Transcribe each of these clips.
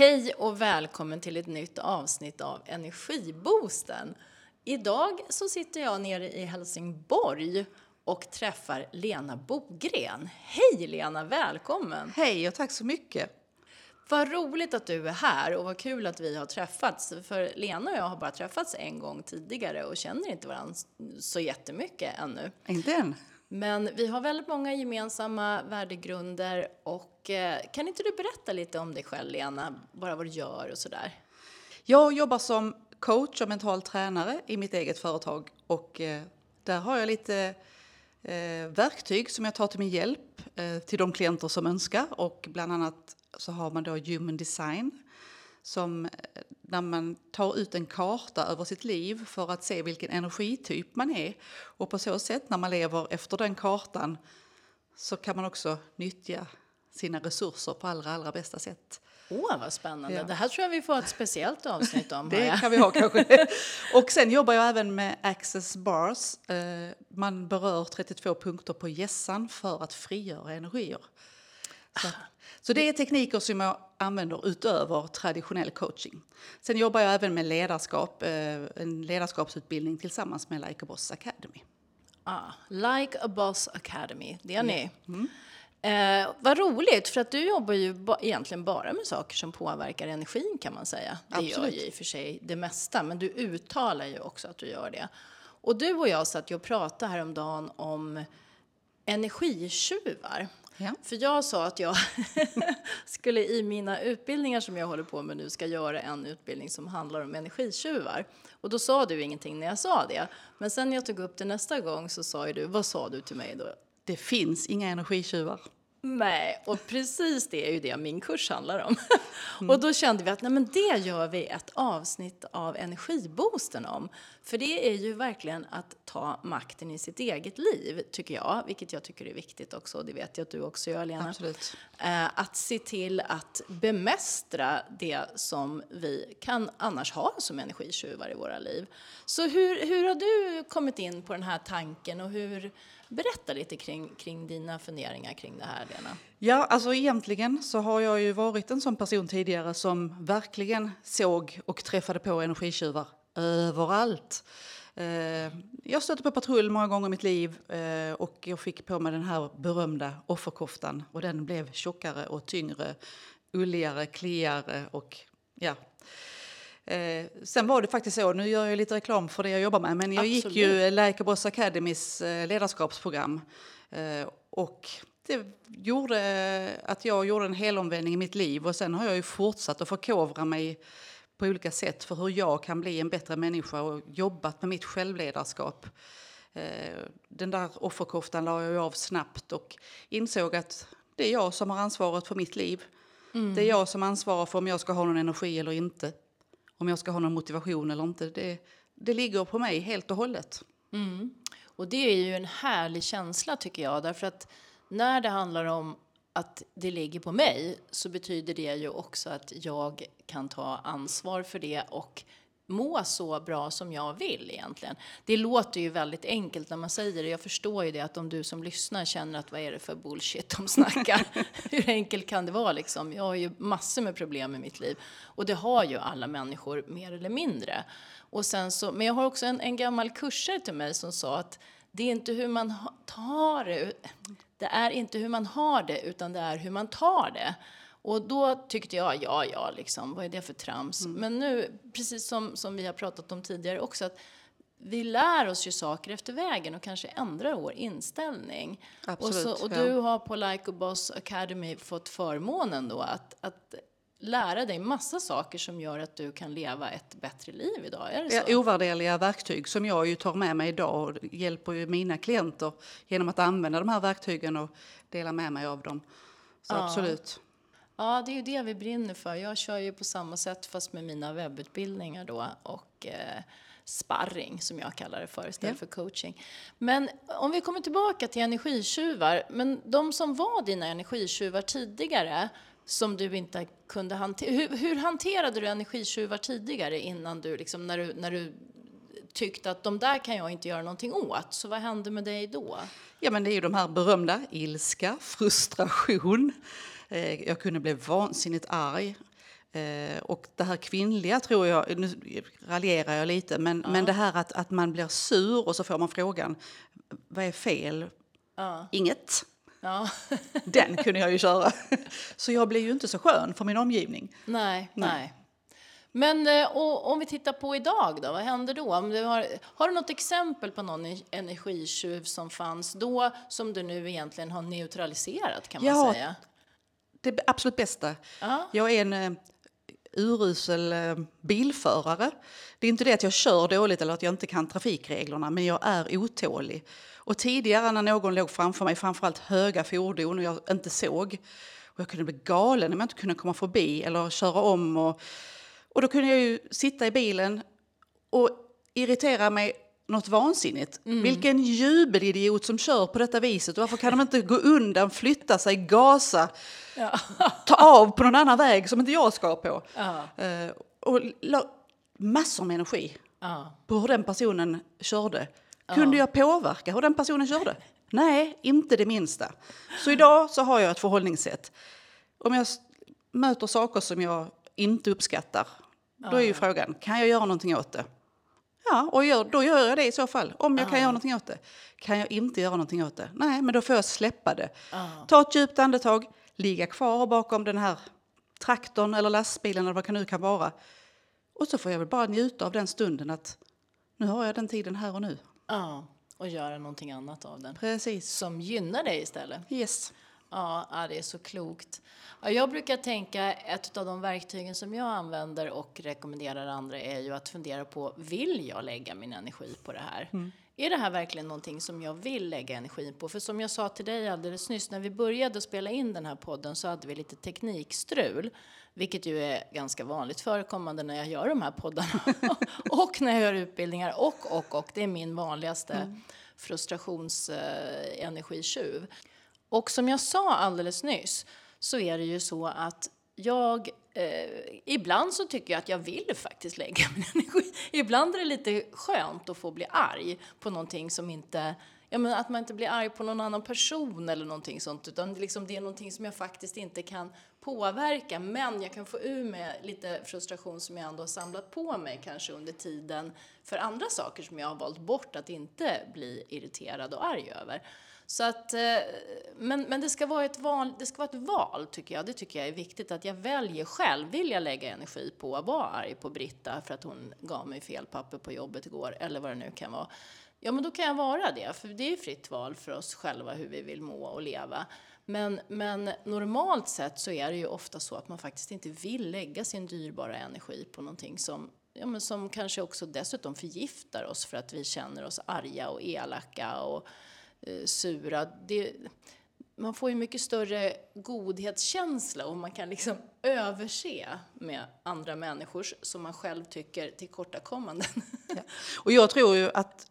Hej och välkommen till ett nytt avsnitt av Energiboosten. Idag så sitter jag nere i Helsingborg och träffar Lena Bogren. Hej Lena, välkommen! Hej och tack så mycket! Vad roligt att du är här och vad kul att vi har träffats. För Lena och jag har bara träffats en gång tidigare och känner inte varandra så jättemycket ännu. Inte än. Men vi har väldigt många gemensamma värdegrunder och kan inte du berätta lite om dig själv Lena? Bara vad du gör och sådär. Jag jobbar som coach och mental tränare i mitt eget företag och där har jag lite verktyg som jag tar till min hjälp till de klienter som önskar, och bland annat så har man då human design som när man tar ut en karta över sitt liv för att se vilken energityp man är, och på så sätt när man lever efter den kartan så kan man också nyttja sina resurser på allra bästa sätt. Vad spännande. Ja. Det här tror jag vi får ett speciellt avsnitt om. Det kan vi ha kanske. Och sen jobbar jag även med access bars. Man berör 32 punkter på hjässan för att frigöra energier. Så det är tekniker som jag använder utöver traditionell coaching. Sen jobbar jag även med ledarskap, en ledarskapsutbildning tillsammans med Like a Boss Academy. Like a Boss Academy, det är ni. Vad roligt, för att du jobbar ju egentligen bara med saker som påverkar energin kan man säga. Det Absolut. gör ju i och för sig det mesta, men du uttalar ju också att du gör det. Och du och jag satt ju och pratade häromdagen om energitjuvar. Ja. För jag sa att jag skulle i mina utbildningar som jag håller på med nu ska göra en utbildning som handlar om energitjuvar. Och då sa du ingenting när jag sa det. Men sen när jag tog upp det nästa gång så sa ju du, vad sa du till mig då? Det finns inga energitjuvar. Nej, och precis det är ju det min kurs handlar om. Och då kände vi att nej, men det gör vi ett avsnitt av Energiboosten om. För det är ju verkligen att ta makten i sitt eget liv, tycker jag. Vilket jag tycker är viktigt också, och det vet jag att du också gör, Lena. Absolut. Att se till att bemästra det som vi kan annars ha som energitjuvar i våra liv. Så hur har du kommit in på den här tanken och berätta lite kring dina funderingar kring det här, Lena. Ja, alltså egentligen så har jag ju varit en sån person tidigare som verkligen såg och träffade på energitjuvar överallt. Jag stötte på patrull många gånger i mitt liv och jag fick på mig den här berömda offerkoftan, och den blev tjockare och tyngre, ulligare, kliare och ja. Sen var det faktiskt så, nu gör jag lite reklam för det jag jobbar med, men jag Absolut. gick ju Like a Boss Academys ledarskapsprogram och det gjorde att jag gjorde en helomvändning i mitt liv, och sen har jag ju fortsatt att förkovra mig på olika sätt för hur jag kan bli en bättre människa och jobbat med mitt självledarskap. Den där offerkoftan la jag av snabbt och insåg att det är jag som har ansvaret för mitt liv. Det är jag som ansvarar för om jag ska ha någon energi eller inte. Om jag ska ha någon motivation eller inte. Det ligger på mig helt och hållet. Och det är ju en härlig känsla tycker jag. Därför att när det handlar om att det ligger på mig så betyder det ju också att jag kan ta ansvar för det och må så bra som jag vill egentligen. Det låter ju väldigt enkelt när man säger det. Jag förstår ju det, att om du som lyssnar känner att vad är det för bullshit de snackar. Hur enkelt kan det vara liksom? Jag har ju massor med problem i mitt liv. Och det har ju alla människor mer eller mindre. Och sen så, men jag har också en gammal kursare till mig som sa att det är inte hur man tar det. Det är inte hur man har det, utan det är hur man tar det. Och då tyckte jag, ja liksom, vad är det för trams? Men nu, precis som vi har pratat om tidigare också, att vi lär oss ju saker efter vägen och kanske ändrar vår inställning. Absolut, och du har på Like a Boss Academy fått förmånen då att lära dig massa saker som gör att du kan leva ett bättre liv idag. Är det så? Ja, ovärderliga verktyg som jag ju tar med mig idag och hjälper ju mina klienter genom att använda de här verktygen och dela med mig av dem. Så absolut. Ja, det är ju det vi brinner för. Jag kör ju på samma sätt fast med mina webbutbildningar då och sparring som jag kallar det för istället för coaching. Men om vi kommer tillbaka till energitjuvar, men de som var dina energitjuvar tidigare som du inte kunde hantera, hur hanterade du energitjuvar tidigare innan du liksom, när du tyckte att de där kan jag inte göra någonting åt, så vad hände med dig då? Ja, men det är ju de här berömda ilska, frustration. Jag kunde bli vansinnigt arg. Och det här kvinnliga tror jag, nu raljerar jag lite, men det här att man blir sur och så får man frågan, vad är fel? Inget. Ja. Den kunde jag ju köra. Så jag blir ju inte så skön för min omgivning. Nej. Men och om vi tittar på idag då, vad händer då? Om du har du något exempel på någon energitjuv som fanns då som du nu egentligen har neutraliserat kan man säga? Det absolut bästa. Jag är en urusel bilförare. Det är inte det att jag kör dåligt eller att jag inte kan trafikreglerna, men jag är otålig. Och tidigare när någon låg framför mig, framförallt höga fordon och jag inte såg, och jag kunde bli galen om jag inte kunde komma förbi eller köra om. Och då kunde jag ju sitta i bilen och irritera mig något vansinnigt. Vilken jubelidiot som kör på detta viset. Varför kan de inte gå undan, flytta sig, gasa, ta av på någon annan väg som inte jag ska på. Och massor med energi på hur den personen körde. Kunde jag påverka hur den personen körde? Nej, inte det minsta. Så idag så har jag ett förhållningssätt. Om jag möter saker som jag inte uppskattar, då är ju frågan, kan jag göra någonting åt det? Ja, och då gör jag det i så fall. Om jag kan göra någonting åt det. Kan jag inte göra någonting åt det? Nej, men då får jag släppa det. Ta ett djupt andetag, ligga kvar bakom den här traktorn eller lastbilen eller vad det nu kan vara. Och så får jag väl bara njuta av den stunden att nu har jag den tiden här och nu. Ja, och göra någonting annat av den. Precis. Som gynnar dig istället. Yes. Ja, det är så klokt. Ja, jag brukar tänka ett av de verktygen som jag använder och rekommenderar andra är ju att fundera på, vill jag lägga min energi på det här? Är det här verkligen någonting som jag vill lägga energi på? För som jag sa till dig alldeles nyss, när vi började spela in den här podden så hade vi lite teknikstrul. Vilket ju är ganska vanligt förekommande när jag gör de här poddarna. Och när jag gör utbildningar och. Det är min vanligaste frustrationsenergitjuv. Och som jag sa alldeles nyss så är det ju så att jag ibland så tycker jag att jag vill faktiskt lägga min energi. Ibland är det lite skönt att få bli arg på någonting som inte... Ja, men att man inte blir arg på någon annan person eller någonting sånt. Utan liksom det är någonting som jag faktiskt inte kan påverka. Men jag kan få ur med lite frustration som jag ändå har samlat på mig kanske under tiden. För andra saker som jag har valt bort att inte bli irriterad och arg över. Så att, men det ska vara ett val tycker jag. Det tycker jag är viktigt att jag väljer själv. Vill jag lägga energi på att vara arg på Britta för att hon gav mig fel papper på jobbet igår. Eller vad det nu kan vara. Ja, men då kan jag vara det. För det är fritt val för oss själva hur vi vill må och leva. Men normalt sett så är det ju ofta så att man faktiskt inte vill lägga sin dyrbara energi på någonting som kanske också dessutom förgiftar oss för att vi känner oss arga och elaka och sura. Man får ju mycket större godhetskänsla och man kan liksom överse med andra människors som man själv tycker tillkortakommanden. Ja. Och jag tror ju att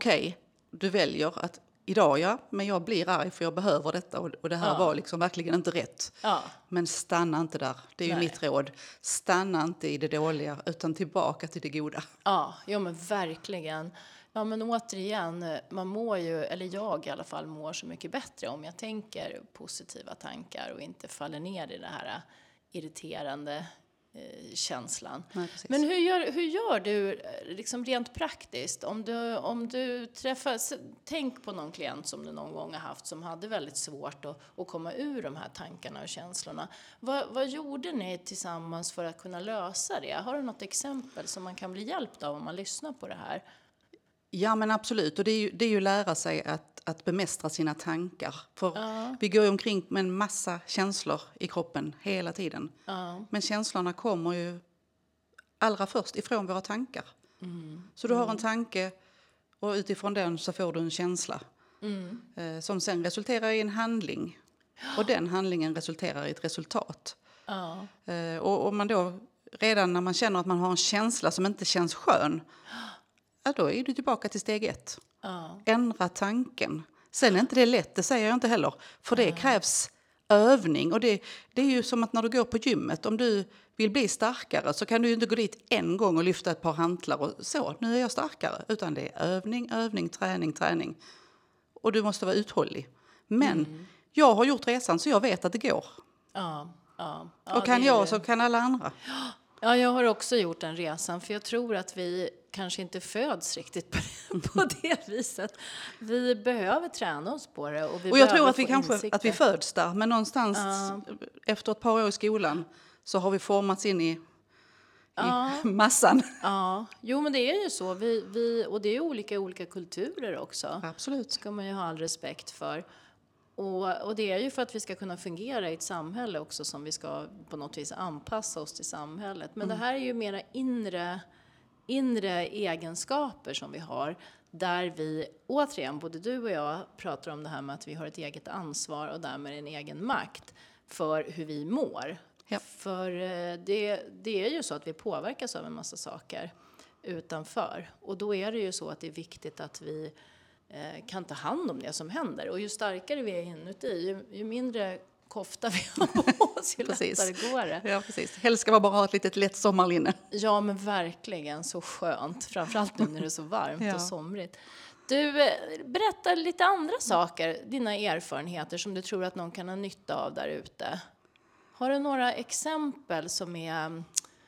du väljer att idag men jag blir arg för jag behöver detta och det här var liksom verkligen inte rätt. Ja. Men stanna inte där, det är ju mitt råd. Stanna inte i det dåliga utan tillbaka till det goda. Ja, men verkligen. Ja, men återigen, man mår ju, eller jag i alla fall mår så mycket bättre om jag tänker positiva tankar och inte faller ner i det här irriterande känslan. Nej, men hur gör du liksom rent praktiskt om du träffar, tänk på någon klient som du någon gång har haft som hade väldigt svårt att komma ur de här tankarna och känslorna. Vad gjorde ni tillsammans för att kunna lösa det? Har du något exempel som man kan bli hjälpt av om man lyssnar på det här? Ja, men absolut. Och det är ju lära sig att bemästra sina tankar. För vi går ju omkring med en massa känslor i kroppen hela tiden. Men känslorna kommer ju allra först ifrån våra tankar. Så du har en tanke och utifrån den så får du en känsla. Som sen resulterar i en handling. Och den handlingen resulterar i ett resultat. Och om man då redan när man känner att man har en känsla som inte känns skön, då är du tillbaka till steg 1. Ändra tanken. Sen är inte det lätt, det säger jag inte heller. För det krävs övning. Och det är ju som att när du går på gymmet, om du vill bli starkare så kan du inte gå dit en gång och lyfta ett par hantlar och så, nu är jag starkare. Utan det är övning, träning. Och du måste vara uthållig. Men jag har gjort resan så jag vet att det går. Ja. Och kan jag så kan alla andra. Ja, jag har också gjort den resan, för jag tror att vi kanske inte föds riktigt på det viset. Vi behöver träna oss på det. Och jag tror att vi kanske att vi föds där, men någonstans efter ett par år i skolan så har vi formats in i massan. Ja, jo men det är ju så. Och det är olika kulturer också. Absolut. Ska man ju ha all respekt för. Och det är ju för att vi ska kunna fungera i ett samhälle också som vi ska på något vis anpassa oss till samhället. Men det här är ju mera inre egenskaper som vi har. Där vi, återigen, både du och jag pratar om det här med att vi har ett eget ansvar och därmed en egen makt för hur vi mår. Ja. För det är ju så att vi påverkas av en massa saker utanför. Och då är det ju så att det är viktigt att vi kan ta hand om det som händer. Och ju starkare vi är inuti, ju mindre kofta vi har på oss, ju lättare går det. Ja, precis. Helst ska man bara ha ett litet lätt sommarlinne. Ja, men verkligen så skönt. Framförallt nu när det är så varmt och somrigt. Du, berätta lite andra saker, dina erfarenheter som du tror att någon kan ha nytta av där ute. Har du några exempel som är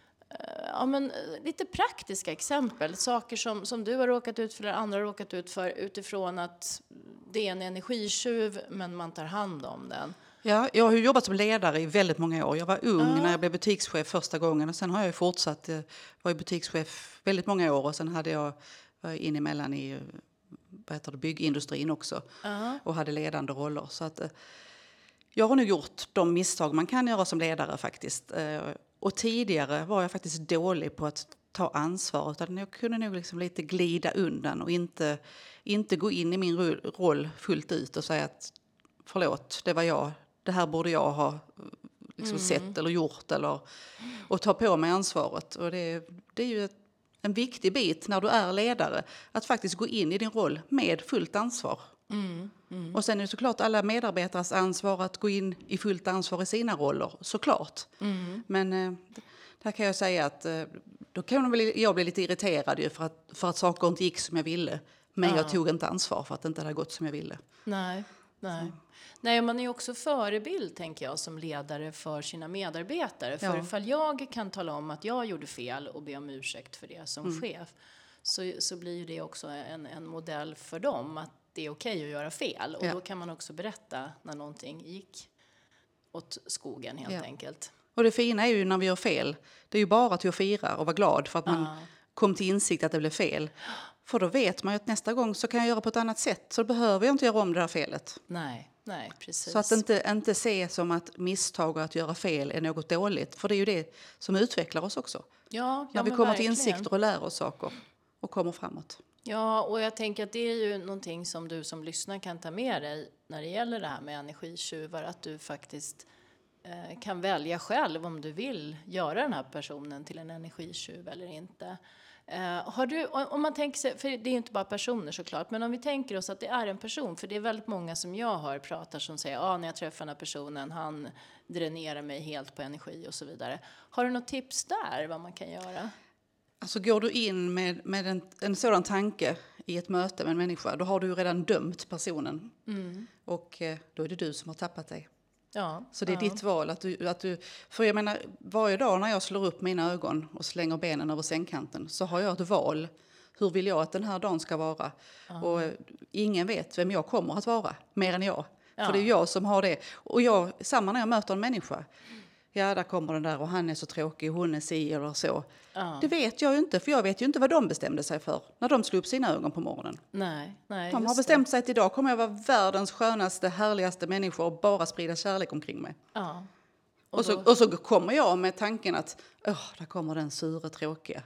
lite praktiska exempel? Saker som du har råkat ut för eller andra har råkat ut för utifrån att det är en energitjuv men man tar hand om den. Ja, jag har ju jobbat som ledare i väldigt många år. Jag var ung när jag blev butikschef första gången och sen har jag fortsatt. Var butikschef väldigt många år och sen var jag in emellan i byggindustrin också och hade ledande roller. Så att jag har nu gjort de misstag man kan göra som ledare faktiskt. Och tidigare var jag faktiskt dålig på att ta ansvar. Utan jag kunde nog liksom lite glida undan och inte gå in i min roll fullt ut och säga att förlåt, det var jag. Det här borde jag ha sett eller gjort och ta på mig ansvaret. Och det är ju en viktig bit när du är ledare att faktiskt gå in i din roll med fullt ansvar. Och sen är det såklart alla medarbetares ansvar att gå in i fullt ansvar i sina roller, såklart. Men där kan jag säga att då kan jag bli lite irriterad ju för att saker inte gick som jag ville. Men jag tog inte ansvar för att det inte hade gått som jag ville. Nej. Nej, man är ju också förebild, tänker jag, som ledare för sina medarbetare. För ifall jag kan tala om att jag gjorde fel och be om ursäkt för det som chef, så blir ju det också en modell för dem att det är okej att göra fel. Och då kan man också berätta när någonting gick åt skogen helt enkelt. Och det fina är ju när vi gör fel, det är ju bara till att fira och vara glad för att man kom till insikt att det blev fel. För då vet man ju att nästa gång så kan jag göra på ett annat sätt. Så behöver jag inte göra om det här felet. Nej, precis. Så att inte se som att misstag och att göra fel är något dåligt. För det är ju det som utvecklar oss också. När vi kommer till insikter och lär oss saker och kommer framåt. Ja, och jag tänker att det är ju någonting som du som lyssnar kan ta med dig när det gäller det här med energitjuvar. Att du faktiskt kan välja själv om du vill göra den här personen till en energitjuv eller inte. Har du, om man tänker sig, för det är inte bara personer såklart, men om vi tänker oss att det är en person, för det är väldigt många som jag hör pratar som säger när jag träffar den här personen, han dränerar mig helt på energi och så vidare. Har du något tips där vad man kan göra? Alltså går du in med en sådan tanke i ett möte med en människa, då har du ju redan dömt personen. Och då är det du som har tappat dig. Ja, så det är ditt val att du... För jag menar, varje dag när jag slår upp mina ögon och slänger benen över sängkanten så har jag ett val. Hur vill jag att den här dagen ska vara? Och ingen vet vem jag kommer att vara, mer än jag. För det är jag som har det. Och samma när jag möter en människa. Ja, där kommer den där och han är så tråkig, hon är si eller så. Det vet jag ju inte, för jag vet ju inte vad de bestämde sig för när de slog upp sina ögon på morgonen. Nej, de har bestämt sig att idag kommer jag vara världens skönaste, härligaste människa och bara sprida kärlek omkring mig. Ja. Och så kommer jag med tanken att där kommer den sura, tråkiga.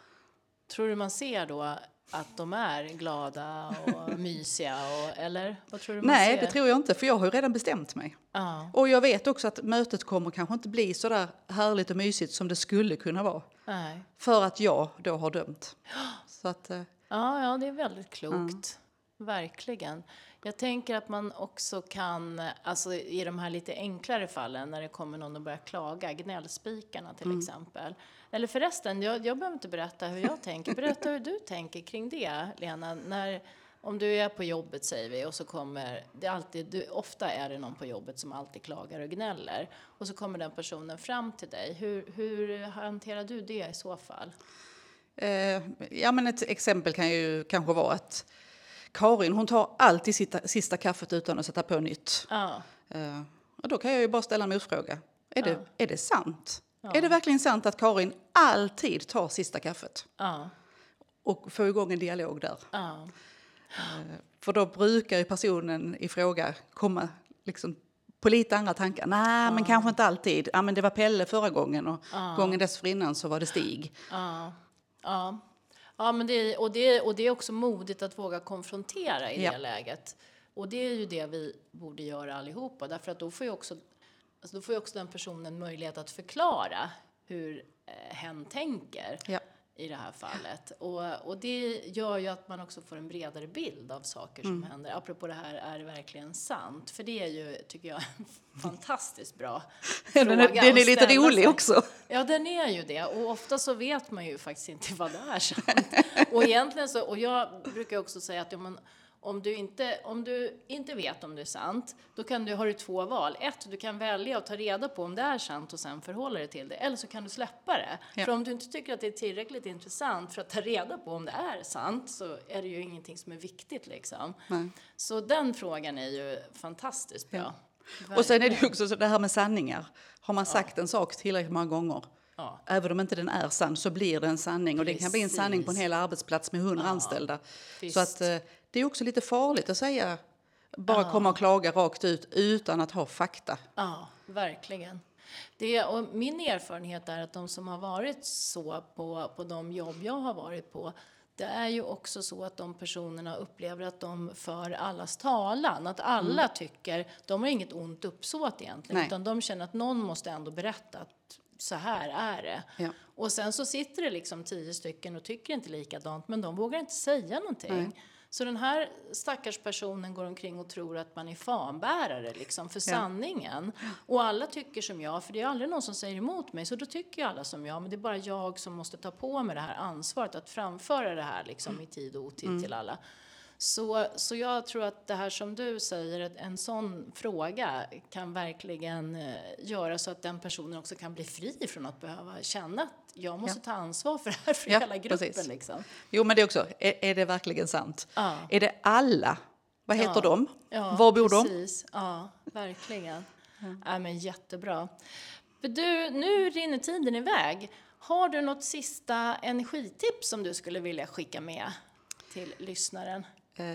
Tror du man ser då att de är glada och mysiga? Eller vad tror du man Nej, ser? Det tror jag inte, för jag har ju redan bestämt mig. Och jag vet också att mötet kommer kanske inte bli så där härligt och mysigt som det skulle kunna vara. Nej. För att jag då har dömt. Så att, ja, det är väldigt klokt. Verkligen. Jag tänker att man också kan, alltså i de här lite enklare fallen när det kommer någon och börjar klaga, gnällspikarna till exempel. Eller förresten, jag behöver inte berätta hur jag tänker. Berätta hur du tänker kring det, Lena. om du är på jobbet säger vi och så kommer det alltid, ofta är det någon på jobbet som alltid klagar och gnäller och så kommer den personen fram till dig. Hur hanterar du det i så fall? Ja, men ett exempel kan ju kanske vara att Karin, hon tar alltid sista kaffet utan att sätta på nytt. Ja. Och då kan jag ju bara ställa en motfråga. Är det sant? Ja. Är det verkligen sant att Karin alltid tar sista kaffet? Ja. Och få igång en dialog där. Ja. För då brukar ju personen i fråga komma liksom på lite andra tankar. Nej, men kanske inte alltid. Ja, men det var Pelle förra gången och gången dessförinnan så var det Stig. Ja, men det är också modigt att våga konfrontera i det läget. Och det är ju det vi borde göra allihopa. Därför att då får ju också den personen möjlighet att förklara hur hen tänker i det här fallet. Och det gör ju att man också får en bredare bild av saker som händer. Apropå det här, är det verkligen sant? För det är ju, tycker jag, en fantastiskt bra fråga. Den är lite rolig också. Ja, den är ju det. Och ofta så vet man ju faktiskt inte vad det är sant. Och egentligen så, och jag brukar också säga att om du inte vet om det är sant, då har du två val. Ett, du kan välja att ta reda på om det är sant och sen förhålla dig till det. Eller så kan du släppa det. Ja. För om du inte tycker att det är tillräckligt intressant för att ta reda på om det är sant, så är det ju ingenting som är viktigt liksom. Nej. Så den frågan är ju fantastiskt bra. Ja. Och sen är det ju också så det här med sanningar. Har man sagt en sak tillräckligt många gånger, även om inte den är sann, så blir det en sanning. Och det kan bli en sanning på en hel arbetsplats med 100 anställda. Visst. Så att det är också lite farligt att säga, bara komma och klaga rakt ut utan att ha fakta. Ja, verkligen. Och min erfarenhet är att de som har varit så på de jobb jag har varit på, det är ju också så att de personerna upplever att de för allas talan. Att alla tycker, de har inget ont uppsåt egentligen. Nej. Utan de känner att någon måste ändå berätta att så här är det. Ja. Och sen så sitter det liksom 10 stycken och tycker inte likadant. Men de vågar inte säga någonting. Nej. Så den här stackars personen går omkring och tror att man är fanbärare liksom för sanningen. Och alla tycker som jag, för det är aldrig någon som säger emot mig. Så då tycker ju alla som jag, men det är bara jag som måste ta på mig det här ansvaret att framföra det här liksom i tid och otid till alla. Så jag tror att det här som du säger, att en sån fråga kan verkligen göra så att den personen också kan bli fri från att behöva känna att jag måste ta ansvar för det här för hela gruppen. Liksom. Jo, men det är också, är det verkligen sant? Ja. Är det alla? Vad heter de? Ja, var bor precis. De? Ja, verkligen. Ja, men jättebra. Du, nu rinner tiden iväg. Har du något sista energitips som du skulle vilja skicka med till lyssnaren?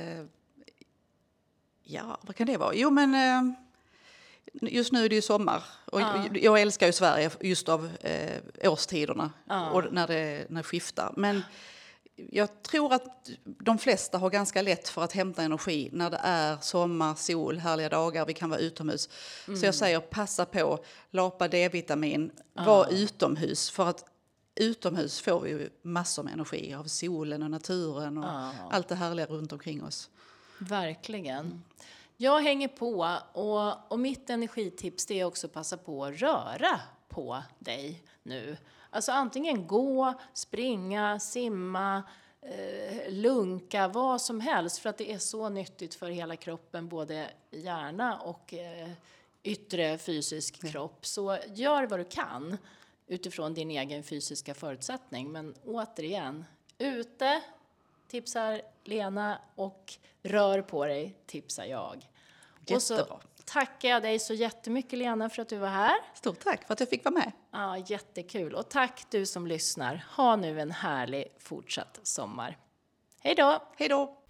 Ja, vad kan det vara? Jo, men just nu är det ju sommar. Och jag älskar ju Sverige just av årstiderna och när det skiftar. Men jag tror att de flesta har ganska lätt för att hämta energi när det är sommar, sol, härliga dagar. Vi kan vara utomhus. Så jag säger, passa på, lapa D-vitamin, var utomhus. För att utomhus får vi ju massor med energi av solen och naturen och allt det härliga runt omkring oss. Verkligen. Jag hänger på och mitt energitips, det är också att passa på att röra på dig nu. Alltså antingen gå, springa, simma, lunka, vad som helst. För att det är så nyttigt för hela kroppen, både hjärna och yttre fysisk kropp. Så gör vad du kan utifrån din egen fysiska förutsättning. Men återigen, ute tipsar Lena och rör på dig tipsar jag. Jättebra. Och så tackar jag dig så jättemycket Lena för att du var här. Stort tack för att jag fick vara med. Ja, jättekul. Och tack du som lyssnar. Ha nu en härlig fortsatt sommar. Hej då! Hej då!